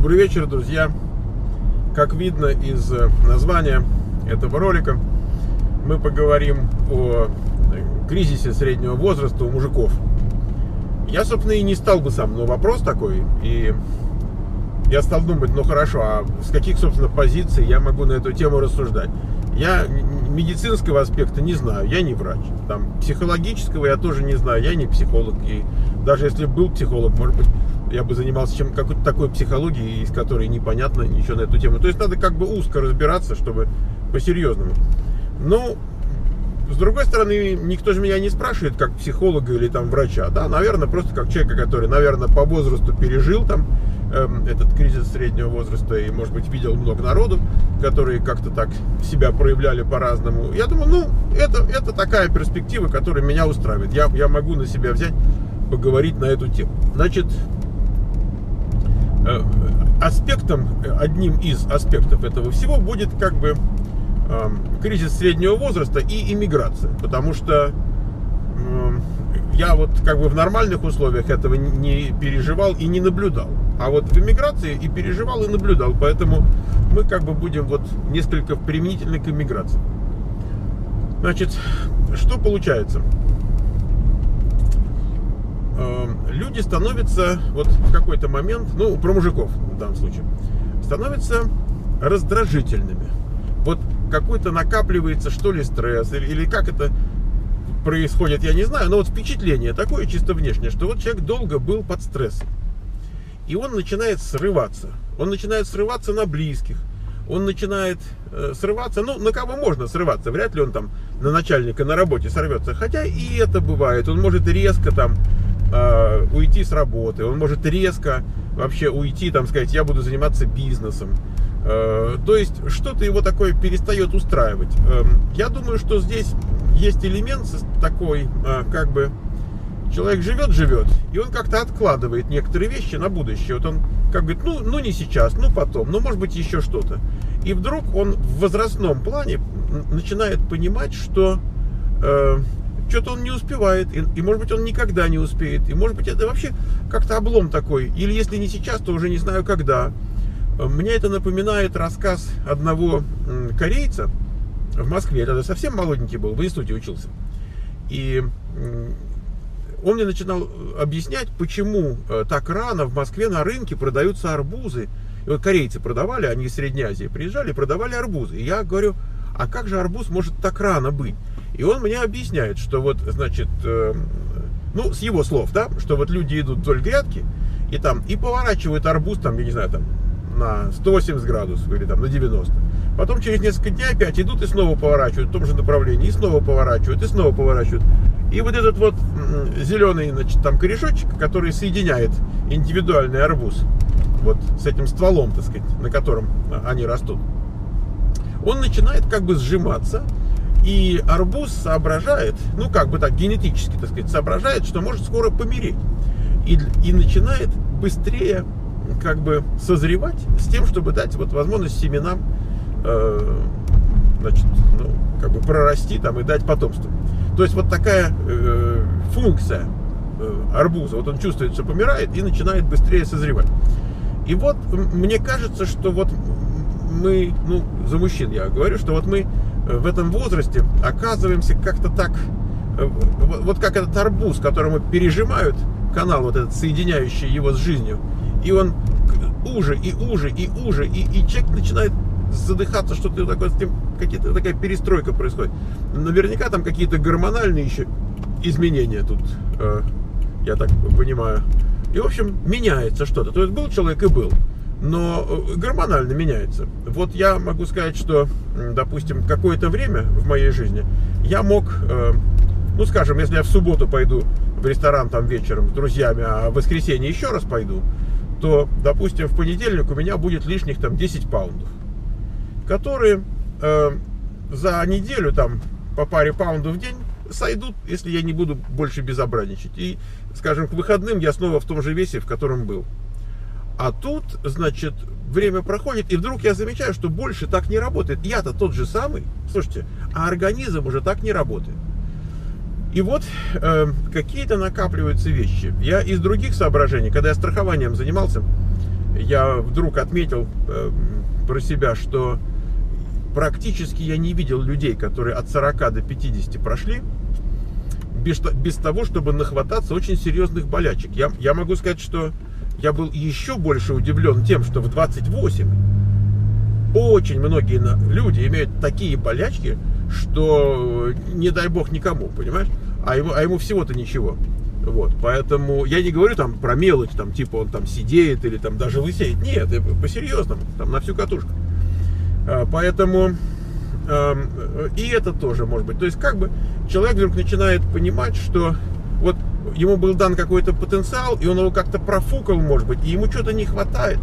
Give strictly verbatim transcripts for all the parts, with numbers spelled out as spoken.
Добрый вечер, друзья. Как видно из названия этого ролика, мы поговорим о кризисе среднего возраста у мужиков. Я, собственно, и не стал бы сам, но вопрос такой, и я стал думать, ну хорошо, а с каких, собственно, позиций я могу на эту тему рассуждать? Я медицинского аспекта не знаю, я не врач. Там, психологического я тоже не знаю, я не психолог. И даже если был психолог, может быть, я бы занимался чем какой-то такой психологией, из которой непонятно ничего на эту тему. То есть надо как бы узко разбираться, чтобы по-серьезному. Ну, с другой стороны, никто же меня не спрашивает, как психолога или там врача. Да, наверное, просто как человека, который, наверное, по возрасту пережил там э, этот кризис среднего возраста и, может быть, видел много народу, которые как-то так себя проявляли по-разному. Я думаю, ну, это, это такая перспектива, которая меня устраивает. Я, я могу на себя взять, поговорить на эту тему. Значит, э, аспектом, одним из аспектов этого всего будет как бы кризис среднего возраста и иммиграция, потому что э, я вот как бы в нормальных условиях этого не переживал и не наблюдал, а вот в иммиграции и переживал, и наблюдал, поэтому мы как бы будем вот несколько применительны к иммиграции. Значит, что получается? Э, люди становятся вот в какой-то момент, ну, про мужиков в данном случае, становятся раздражительными. Вот какой-то накапливается, что ли, стресс, или, или как это происходит, я не знаю, но вот впечатление такое чисто внешнее, что вот человек долго был под стрессом, и он начинает срываться, он начинает срываться на близких, он начинает э, срываться, ну, на кого можно срываться, вряд ли он там на начальника на работе сорвется, хотя и это бывает, он может резко там э, уйти с работы, он может резко вообще уйти, там сказать, я буду заниматься бизнесом. То есть что-то его такое перестает устраивать. Я думаю, что здесь есть элемент такой, как бы человек живет-живет, и он как-то откладывает некоторые вещи на будущее. Вот он как говорит, ну, ну не сейчас, ну потом, ну может быть еще что-то. И вдруг он в возрастном плане начинает понимать, что э, что-то он не успевает, и, и может быть он никогда не успеет, и может быть это вообще как-то облом такой. Или если не сейчас, то уже не знаю когда. Мне это напоминает рассказ одного корейца в Москве. Я тогда совсем молоденький был, в институте учился. И он мне начинал объяснять, почему так рано в Москве на рынке продаются арбузы. И вот корейцы продавали, они из Средней Азии приезжали, продавали арбузы. И я говорю, а как же арбуз может так рано быть? И он мне объясняет, что вот, значит, ну, с его слов, да, что вот люди идут вдоль грядки, и там, и поворачивают арбуз, там, я не знаю, там, на сто восемьдесят градусов или там на девяносто. Потом через несколько дней опять идут и снова поворачивают в том же направлении, и снова поворачивают, и снова поворачивают. И вот этот вот зеленый, значит, там корешочек, который соединяет индивидуальный арбуз вот с этим стволом, так сказать, на котором они растут, он начинает как бы сжиматься, и арбуз соображает, ну как бы так генетически, так сказать, соображает, что может скоро помереть, и, и начинает быстрее как бы созревать с тем, чтобы дать вот возможность семенам э, значит, ну, как бы прорасти там и дать потомство. То есть вот такая э, функция э, арбуза. Вот он чувствует, что помирает, и начинает быстрее созревать. И вот мне кажется, что вот мы, ну, за мужчин я говорю, что вот мы в этом возрасте оказываемся как-то так, э, вот как этот арбуз, которому пережимают канал вот этот, соединяющий его с жизнью, и он уже, и уже, и уже, и, и человек начинает задыхаться, что-то такое, с тем, какие-то такая перестройка происходит. Наверняка там какие-то гормональные еще изменения тут, э, я так понимаю. И, в общем, меняется что-то. То есть был человек и был, но гормонально меняется. Вот я могу сказать, что, допустим, какое-то время в моей жизни я мог, э, ну, скажем, если я в субботу пойду в ресторан там вечером с друзьями, а в воскресенье еще раз пойду, то, допустим, в понедельник у меня будет лишних там десять паундов, которые э, за неделю там по паре паундов в день сойдут, если я не буду больше безобразничать. И, скажем, к выходным я снова в том же весе, в котором был. А тут, значит, время проходит, и вдруг я замечаю, что больше так не работает. Я-то тот же самый, слушайте, а организм уже так не работает. И вот э, какие-то накапливаются вещи. Я из других соображений, когда я страхованием занимался, я вдруг отметил э, про себя, что практически я не видел людей, которые от сорока до пятидесяти прошли, без, без того, чтобы нахвататься очень серьезных болячек. Я, я могу сказать, что я был еще больше удивлен тем, что в двадцать восемь очень многие люди имеют такие болячки, что не дай бог никому, понимаешь? А ему, а ему всего-то ничего. Вот, поэтому я не говорю там про мелочь, там типа он там сидеет или там даже лысеет. Нет, по-серьезному, там на всю катушку. Поэтому и это тоже может быть. То есть как бы человек вдруг начинает понимать, что вот ему был дан какой-то потенциал, и он его как-то профукал, может быть, и ему что-то не хватает.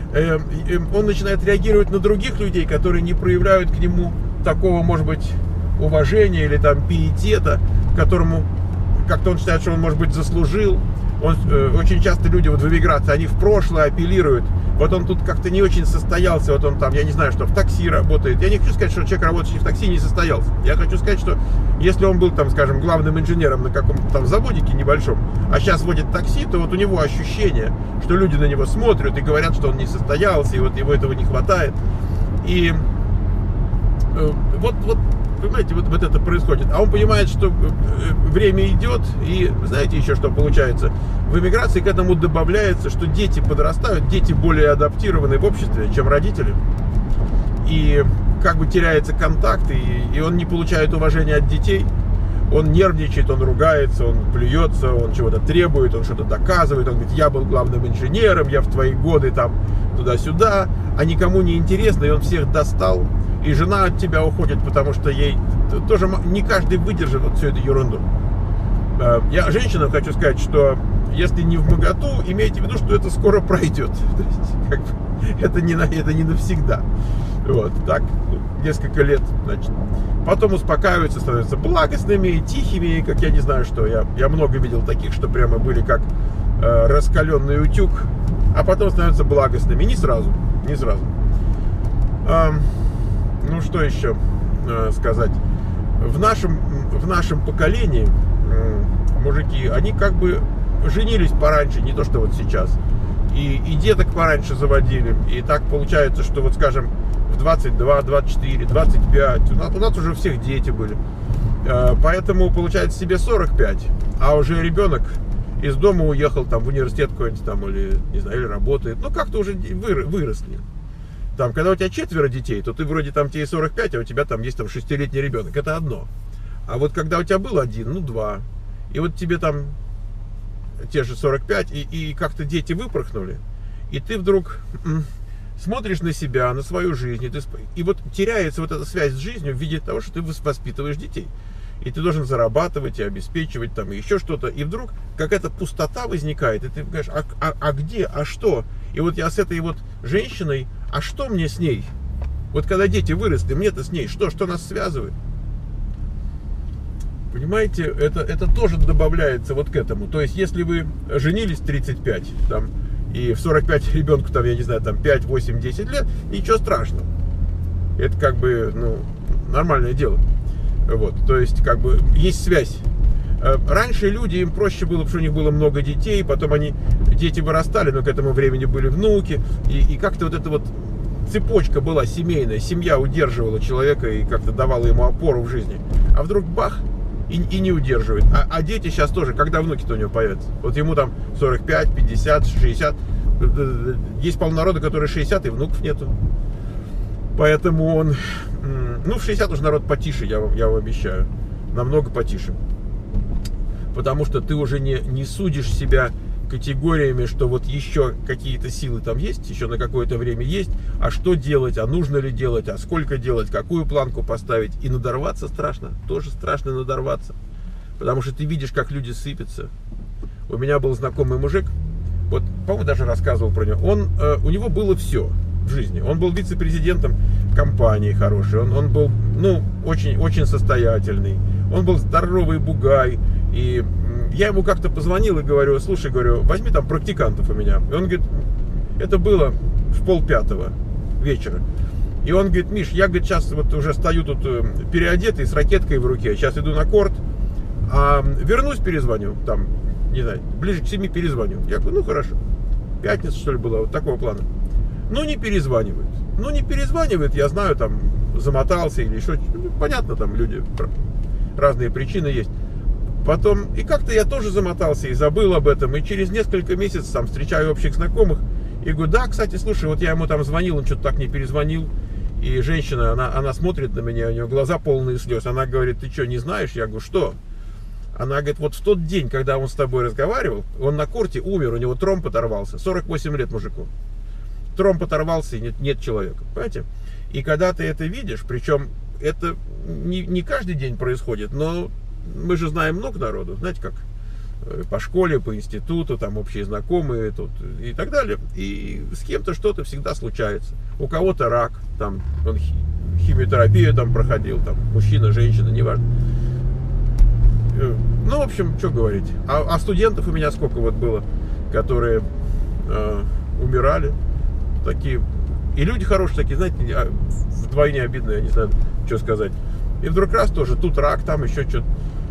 Он начинает реагировать на других людей, которые не проявляют к нему такого, может быть, уважения или там пиетета, которому как-то он считает, что он, может быть, заслужил. Он, э, очень часто люди вот в эмиграции, они в прошлое апеллируют. Вот он тут как-то не очень состоялся, вот он там, я не знаю, что в такси работает. Я не хочу сказать, что человек, работающий в такси, не состоялся. Я хочу сказать, что если он был там, скажем, главным инженером на каком-то там заводике небольшом, а сейчас водит такси, то вот у него ощущение, что люди на него смотрят и говорят, что он не состоялся, и вот его этого не хватает. И э, вот, вот, понимаете, вот, вот это происходит. А он понимает, что время идет, и знаете еще, что получается? В эмиграции к этому добавляется, что дети подрастают, дети более адаптированы в обществе, чем родители. И как бы теряется контакт, и, и он не получает уважения от детей. Он нервничает, он ругается, он плюется, он чего-то требует, он что-то доказывает. Он говорит, я был главным инженером, я в твои годы там туда-сюда, а никому не интересно, и он всех достал. И жена от тебя уходит, потому что ей тоже не каждый выдержит вот всю эту ерунду. Я женщинам хочу сказать, что если не в моготу, имейте в виду, что это скоро пройдет. То есть, как бы, это, не, это не навсегда. Вот, так, несколько лет, значит. Потом успокаиваются, становятся благостными, тихими, как я не знаю что. Я, я много видел таких, что прямо были как э, раскаленный утюг, а потом становятся благостными. Не сразу, не сразу. Э, ну, что еще э, сказать? В нашем, в нашем поколении э, мужики, они как бы женились пораньше, не то что вот сейчас. И, и деток пораньше заводили. И так получается, что вот, скажем, в двадцать два, двадцать четыре, двадцать пять у нас, у нас уже у всех дети были. Поэтому получается себе сорок пять, а уже ребенок из дома уехал там в университет какой-нибудь там, или, не знаю, или работает. Ну, как-то уже выросли. Там, когда у тебя четверо детей, то ты вроде там тебе сорок пять, а у тебя там есть там шестилетний ребенок. Это одно. А вот когда у тебя был один, ну, два, и вот тебе там те же сорок пять, и, и как-то дети выпорхнули, и ты вдруг смотришь на себя, на свою жизнь, и, ты, и вот теряется вот эта связь с жизнью в виде того, что ты воспитываешь детей. И ты должен зарабатывать и обеспечивать там и еще что-то. И вдруг какая-то пустота возникает, и ты говоришь, а, а, а где, а что? И вот я с этой вот женщиной, а что мне с ней? Вот когда дети выросли, мне-то с ней, что, что нас связывает? Понимаете, это, это тоже добавляется вот к этому. То есть, если вы женились в тридцать пять, там, и в сорок пять ребенку, там, я не знаю, там пять, восемь, десять лет, ничего страшного. Это как бы, ну, нормальное дело. Вот, то есть, как бы, есть связь. Раньше люди, им проще было, потому что у них было много детей, потом они, дети вырастали, но к этому времени были внуки, и, и как-то вот эта вот цепочка была семейная, семья удерживала человека и как-то давала ему опору в жизни. А вдруг бах, и, и не удерживает. А, а дети сейчас тоже, когда внуки-то у него появятся? Вот ему там сорок пять, пятьдесят, шестьдесят. Есть полно народа, который шестьдесят, и внуков нету. Поэтому он... Ну, в шестьдесят уже народ потише, я вам, я вам обещаю. Намного потише. Потому что ты уже не, не судишь себя категориями, что вот еще какие-то силы там есть, еще на какое-то время есть, а что делать, а нужно ли делать, а сколько делать, какую планку поставить. И надорваться страшно, тоже страшно надорваться, потому что ты видишь, как люди сыпятся. У меня был знакомый мужик, вот, по-моему, даже рассказывал про него, он, э, у него было все в жизни, он был вице-президентом компании хорошей, он, он был, ну, очень, очень состоятельный, он был здоровый бугай, и я ему как-то позвонил и говорю, слушай, говорю, возьми там практикантов у меня. И он говорит, это было в полпятого вечера. И он говорит, Миш, я, говорит, сейчас вот уже стою тут переодетый с ракеткой в руке, сейчас иду на корт, а вернусь, перезвоню, там, не знаю, ближе к семи перезвоню. Я говорю, ну хорошо. пятница, что ли, была, вот такого плана. Ну, не перезванивает. Ну, не перезванивает, я знаю, там, замотался или еще, ну, понятно, там люди, разные причины есть. Потом, и как-то я тоже замотался и забыл об этом, и через несколько месяцев там встречаю общих знакомых, и говорю, да, кстати, слушай, вот я ему там звонил, он что-то так не перезвонил, и женщина, она, она смотрит на меня, у нее глаза полные слез, она говорит, ты что, не знаешь? Я говорю, что? Она говорит, вот в тот день, когда он с тобой разговаривал, он на корте умер, у него тромб оторвался, сорок восемь лет мужику. Тромб оторвался, и нет, нет человека, понимаете? И когда ты это видишь, причем это не, не каждый день происходит, но мы же знаем много народу, знаете как, по школе, по институту, там общие знакомые тут, и так далее. И с кем-то что-то всегда случается. У кого-то рак, там он химиотерапию там проходил, там мужчина, женщина, неважно. Ну, в общем, что говорить. А, а студентов у меня сколько вот было, которые э, умирали, такие, и люди хорошие такие, знаете, вдвойне обидные, я не знаю, что сказать. И вдруг раз тоже, тут рак, там еще что-то.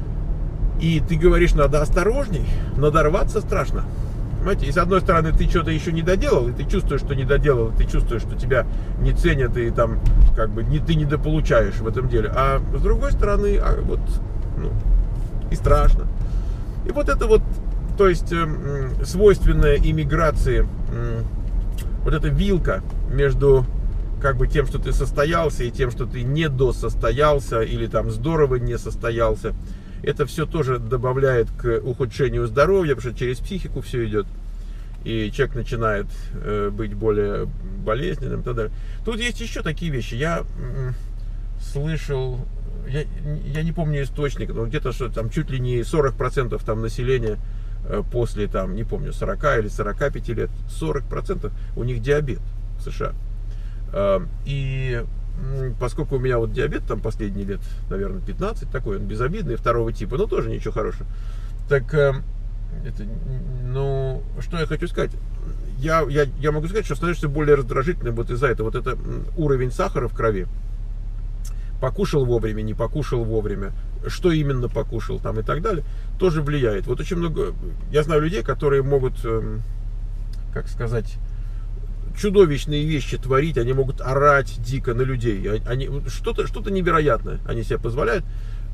И ты говоришь, надо осторожней, надорваться страшно. Понимаете, и с одной стороны ты что-то еще не доделал, и ты чувствуешь, что не доделал, и ты чувствуешь, что тебя не ценят, и там, как бы, не, ты недополучаешь в этом деле. А с другой стороны, а вот, ну, и страшно. И вот это вот, то есть, э, свойственная иммиграции, э, вот эта вилка между, как бы, тем, что ты состоялся, и тем, что ты не досостоялся, или там здорово не состоялся, это все тоже добавляет к ухудшению здоровья, потому что через психику все идет, и человек начинает э, быть более болезненным и так далее. Тут есть еще такие вещи. Я э, слышал, я, я не помню источник, но где-то что там чуть ли не сорок процентов там населения э, после там, не помню, сорока или сорока пяти лет, сорок процентов у них диабет в США. Э, и поскольку у меня вот диабет там последние лет, наверное, пятнадцать, такой он безобидный, второго типа, но тоже ничего хорошего. Так, э, это, ну, что я хочу сказать? Я, я, я могу сказать, что становишься более раздражительным вот из-за этого. Вот это уровень сахара в крови. Покушал вовремя, не покушал вовремя, что именно покушал там и так далее, тоже влияет. Вот очень много, я знаю людей, которые могут, э, как сказать, чудовищные вещи творить, они могут орать дико на людей, они, что-то, что-то невероятное они себе позволяют.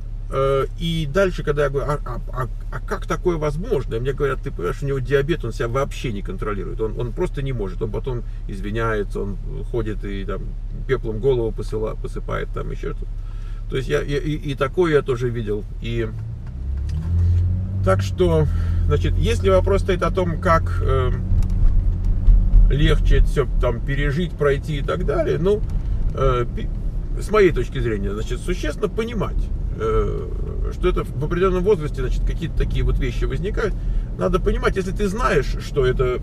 И дальше, когда я говорю, а, а, а, а как такое возможно? И мне говорят, ты понимаешь, у него диабет, он себя вообще не контролирует, он, он просто не может, он потом извиняется, он ходит и там пеплом голову посыла, посыпает, там еще что-то. То есть я, и, и такое я тоже видел. И так что, значит, если вопрос стоит о том, как э, легче это все там пережить, пройти и так далее, ну, э, с моей точки зрения, значит, существенно понимать, э, что это в определенном возрасте, значит, какие-то такие вот вещи возникают. Надо понимать, если ты знаешь, что это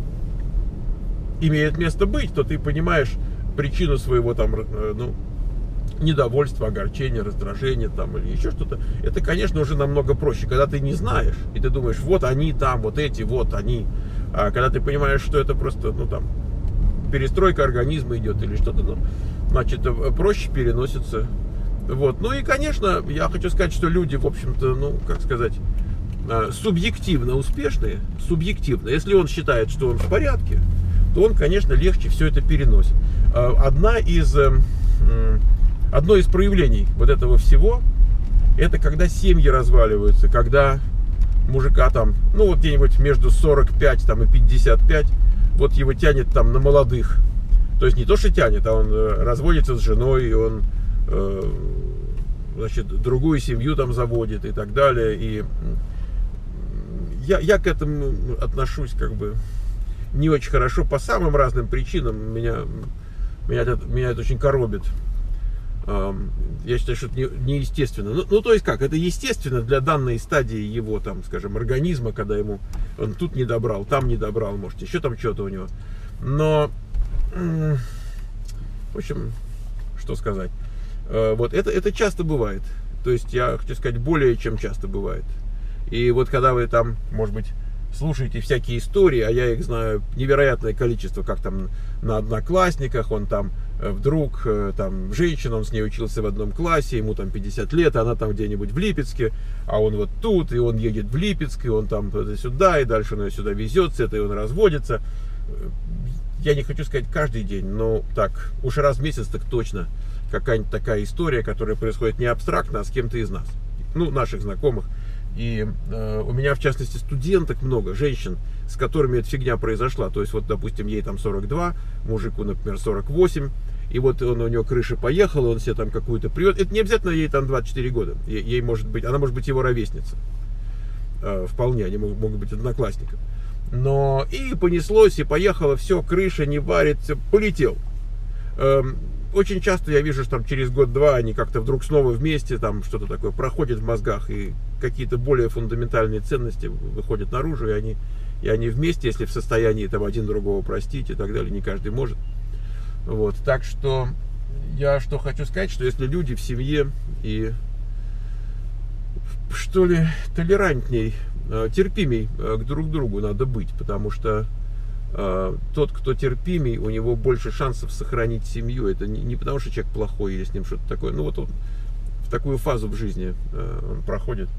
имеет место быть, то ты понимаешь причину своего там, э, ну, недовольства, огорчения, раздражения там или еще что-то. Это, конечно, уже намного проще, когда ты не знаешь, и ты думаешь, вот они там, вот эти, вот они. А когда ты понимаешь, что это просто, ну, там, перестройка организма идет или что-то, ну, значит, проще переносится. Вот. Ну и, конечно, я хочу сказать, что люди, в общем-то, ну, как сказать, субъективно успешные, субъективно. Если он считает, что он в порядке, то он, конечно, легче все это переносит. Одна из, одно из проявлений вот этого всего, это когда семьи разваливаются, когда мужика там, ну вот где-нибудь между сорок пять там, и пятьдесят пять, вот его тянет там на молодых. То есть не то, что тянет, а он разводится с женой, и он, э, значит, другую семью там заводит и так далее. И я, я к этому отношусь как бы не очень хорошо по самым разным причинам. Меня, меня, это, меня это очень коробит. Я считаю, что это неестественно. Ну, ну, то есть как, это естественно для данной стадии его, там, скажем, организма, когда ему он тут не добрал, там не добрал, может, еще там что-то у него. Но, в общем, что сказать. Вот это, это часто бывает. То есть я хочу сказать, более чем часто бывает. И вот когда вы там, может быть, слушаете всякие истории, а я их знаю невероятное количество, как там на одноклассниках, он там вдруг, там, женщина, он с ней учился в одном классе, ему там пятьдесят лет, она там где-нибудь в Липецке, а он вот тут, и он едет в Липецк, и он там сюда, и дальше он ее сюда везет, с этой он разводится. я не хочу сказать каждый день, но так, уж раз в месяц так точно какая-нибудь такая история, которая происходит не абстрактно, а с кем-то из нас, ну, наших знакомых. И э, у меня, в частности, студенток много, женщин, с которыми эта фигня произошла. То есть, вот, допустим, ей там сорок два, мужику, например, сорок восемь, и вот он, у него крыша поехала, он себе там какую-то привет. Это не обязательно ей там двадцать четыре года, ей, ей может быть, она может быть его ровесница. Э, вполне, они могут, могут быть одноклассниками. Но и понеслось, и поехало, все, крыша не варит, все, полетел. Э, Очень часто я вижу, что там через год-два они как-то вдруг снова вместе, там что-то такое проходит в мозгах, и какие-то более фундаментальные ценности выходят наружу, и они, и они вместе, если в состоянии там один другого простить и так далее, не каждый может. Вот, так что я что хочу сказать, что если люди в семье и что ли толерантней, терпимей к друг другу надо быть, потому что тот, кто терпимый, у него больше шансов сохранить семью. Это не, не потому, что человек плохой или с ним что-то такое. Ну вот он в такую фазу в жизни он проходит.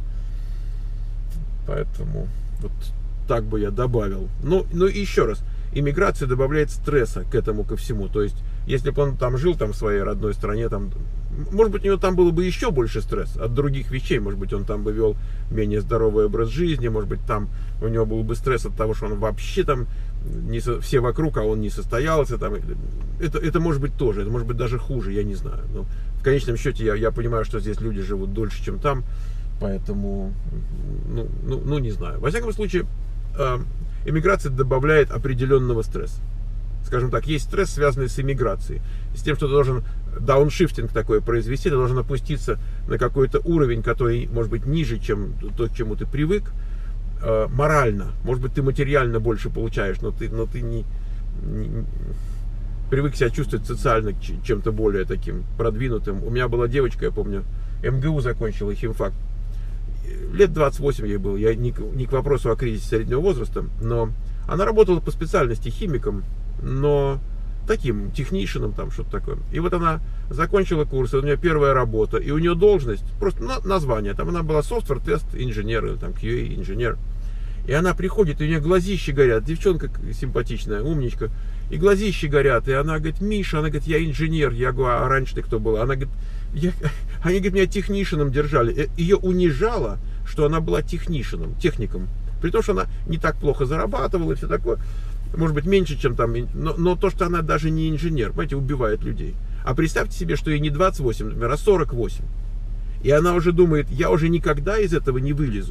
Поэтому вот так бы я добавил. Ну, ну и еще раз, иммиграция добавляет стресса к этому ко всему. То есть, если бы он там жил там в своей родной стране, там, может быть, у него там было бы еще больше стресса от других вещей. Может быть, он там бы вел менее здоровый образ жизни. Может быть, там у него был бы стресс от того, что он вообще там не со, все вокруг, а он не состоялся. Там. Это, это может быть тоже, это может быть даже хуже, я не знаю. Но в конечном счете я, я понимаю, что здесь люди живут дольше, чем там. Поэтому, ну, ну, ну не знаю. Во всяком случае, э, иммиграция добавляет определенного стресса. Скажем так, есть стресс, связанный с иммиграцией. С тем, что ты должен дауншифтинг такой произвести, ты должен опуститься на какой-то уровень, который может быть ниже, чем то, к чему ты привык. Э, морально. Может быть, ты материально больше получаешь, но ты, но ты не, не привык себя чувствовать социально чем-то более таким продвинутым. У меня была девочка, я помню, эм гэ у закончила, химфак. Лет двадцать восемь ей было. Я не, не к вопросу о кризисе среднего возраста, но она работала по специальности химиком, но таким технишеном, там что-то такое. И вот она закончила курс, у нее первая работа, и у нее должность, просто название, там она была софтвер-тест инженер, или там кью эй инженер. И она приходит, и у нее глазищи горят, девчонка симпатичная, умничка, и глазищи горят, и она говорит: Миша, она говорит, я инженер. Я говорю: а раньше ты кто была? Она говорит, я... они, говорит, меня технишеном держали. Ее унижало, что она была технишеном, техником, при том, что она не так плохо зарабатывала и все такое. Может быть, меньше, чем там, но, но то, что она даже не инженер, понимаете, убивает людей. А представьте себе, что ей не двадцать восемь, например, а сорок восемь. И она уже думает: я уже никогда из этого не вылезу.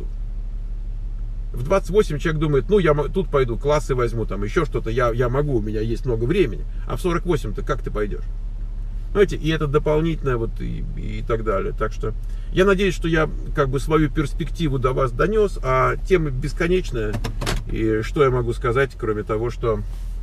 В двадцать восемь человек думает: ну, я тут пойду, классы возьму, там еще что-то, я, я могу, у меня есть много времени. А в сорок восемь-то как ты пойдешь? Знаете, и это дополнительное, вот, и, и так далее. Так что я надеюсь, что я как бы свою перспективу до вас донес, а тема бесконечная. И что я могу сказать, кроме того, что,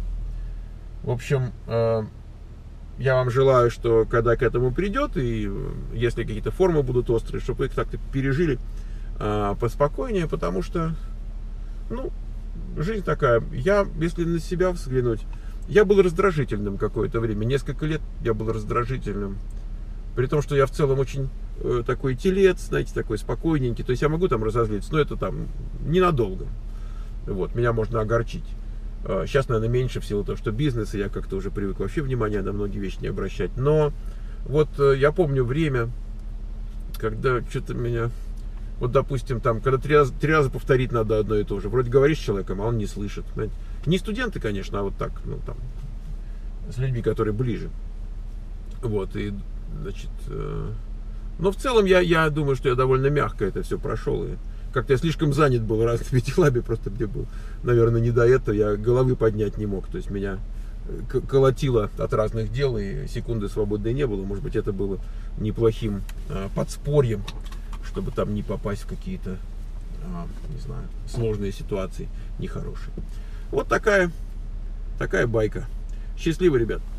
в общем, э, я вам желаю, что когда к этому придет, и если какие-то формы будут острые, чтобы вы их так-то пережили э, поспокойнее, потому что, ну, жизнь такая. Я, если на себя взглянуть, я был раздражительным какое-то время, несколько лет я был раздражительным, при том, что я в целом очень э, такой телец, знаете, такой спокойненький, то есть я могу там разозлиться, но это там ненадолго. Вот, меня можно огорчить. Сейчас, наверное, меньше в силу того, что бизнес, и я как-то уже привык вообще внимания на многие вещи не обращать. Но вот я помню время, когда что-то меня... Вот, допустим, там, когда три раза, три раза повторить надо одно и то же. Вроде говоришь с человеком, а он не слышит. Понимаете? Не студенты, конечно, а вот так, ну, там, с людьми, которые ближе. Вот, и, значит... Э... Но в целом я, я думаю, что я довольно мягко это все прошел. И как-то я слишком занят был разными делами, просто мне был, наверное, не до этого, я головы поднять не мог, то есть меня колотило от разных дел, и секунды свободной не было. Может быть, это было неплохим а, подспорьем, чтобы там не попасть в какие-то, а, не знаю, сложные ситуации, нехорошие. Вот такая, такая байка. Счастливо, ребят.